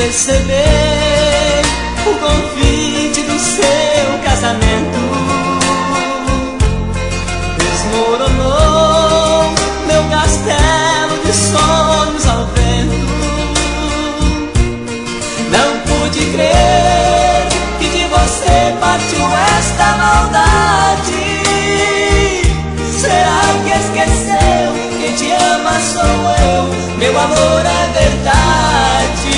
receber o convite do seu casamento. Desmoronou meu castelo de sonhos ao vento. Não pude crer que de você partiu esta maldade. Será que esqueceu? Quem te ama sou eu, meu amor é verdade.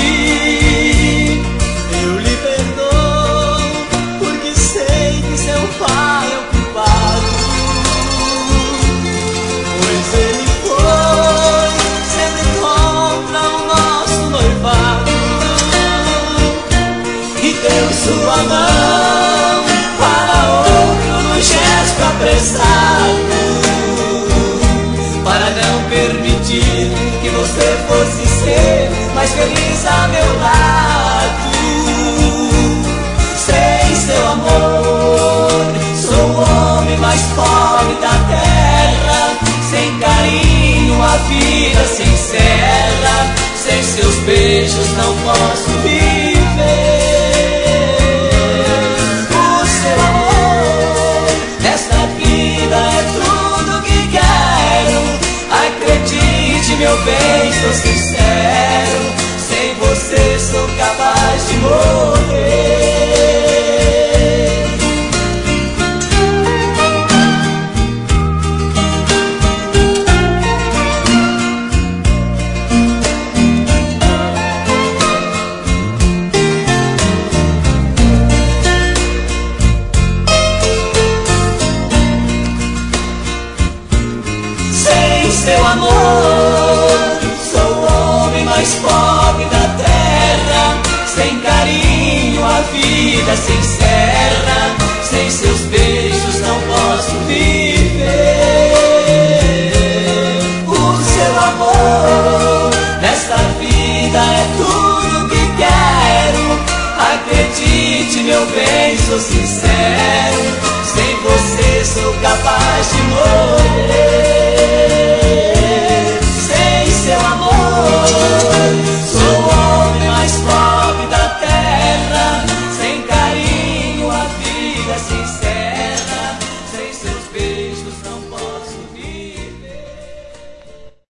Eu lhe perdoo, porque sei que seu pai é o culpado, pois ele foi sempre contra o nosso noivado e deu sua mão para outro no gesto apressado, para não permitir que você fosse ser mais feliz a meu lado. Sem seu amor, sou o homem mais pobre da terra. Sem carinho a vida se encerra. Sem seus beijos não posso viver. O seu amor nesta vida é tudo que quero. Acredite, meu bem, sou sincero. Sem você sou capaz de morrer. Sem seu amor, sou o homem mais pobre da terra. Sem carinho a vida se encerra. Sem seus